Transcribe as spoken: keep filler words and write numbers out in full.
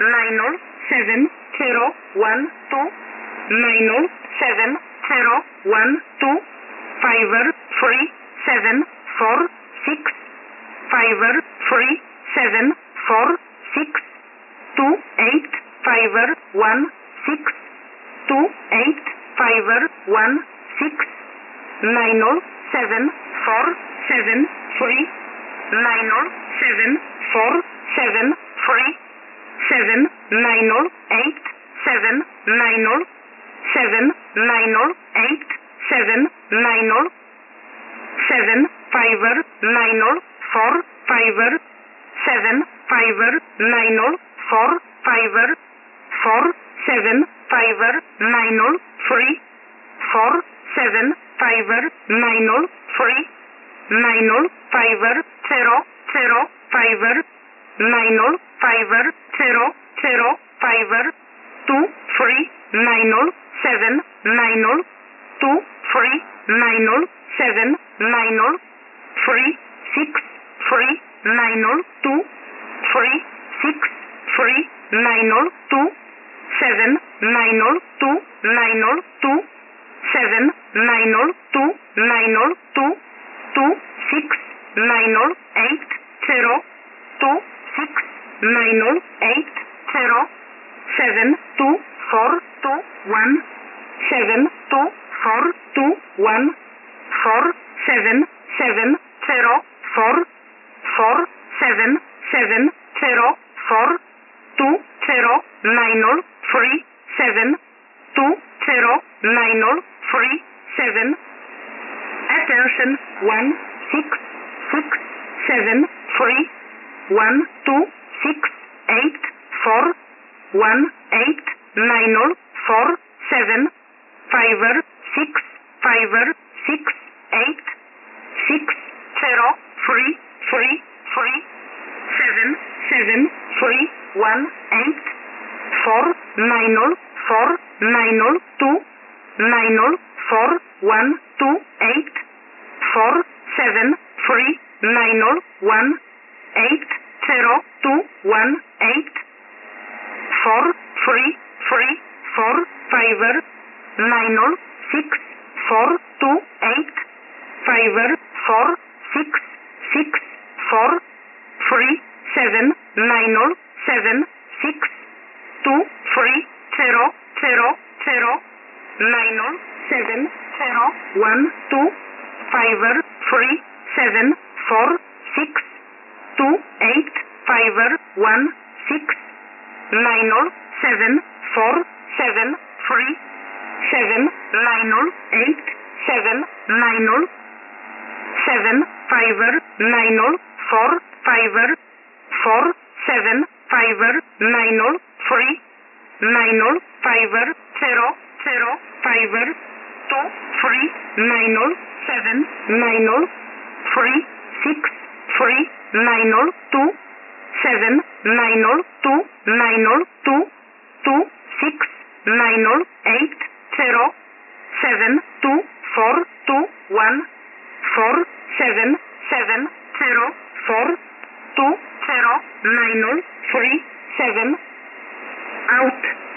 nine zero seven zero one two nine zero seven zero one two five three seven four six five three seven four six two eight five one six two eight five one six nine zero seven four seven three nine zero seven four seven three seven nine zero eight seven nine zero seven nine zero eight seven nine zero seven five nine zero four five seven five nine zero four five four seven five nine zero three four seven five nine zero three nine zero five zero zero five nine zero five zero zero five two three nine zero seven nine zero two three nine zero seven nine zero three six three nine zero two three six three nine zero two seven nine zero two nine zero two seven nine zero two nine zero two two six nine zero eight zero two six nine zero eight zero seven two four two one seven two four two one four seven seven zero four four seven seven zero four two zero nine zero three seven two zero nine zero three seven. Attention one six six seven three one two six eight four one eight nine zero four seven five six five six eight six zero three three three seven seven three one eight four nine zero four nine zero two nine zero four one two eight four seven three nine zero one eight zero two one eight four three three four five nine zero six four two eight five four six six four three seven nine zero seven six two three zero zero zero nine zero seven zero one two five three seven four six two eight five one six nine zero seven four seven three seven nine zero eight seven nine zero seven five nine zero four five four seven five nine zero three nine zero five zero zero five two three nine zero seven nine zero three six three nine zero two seven nine zero two nine zero two two six nine zero eight zero seven two four two one four seven seven zero four two zero nine zero three seven out.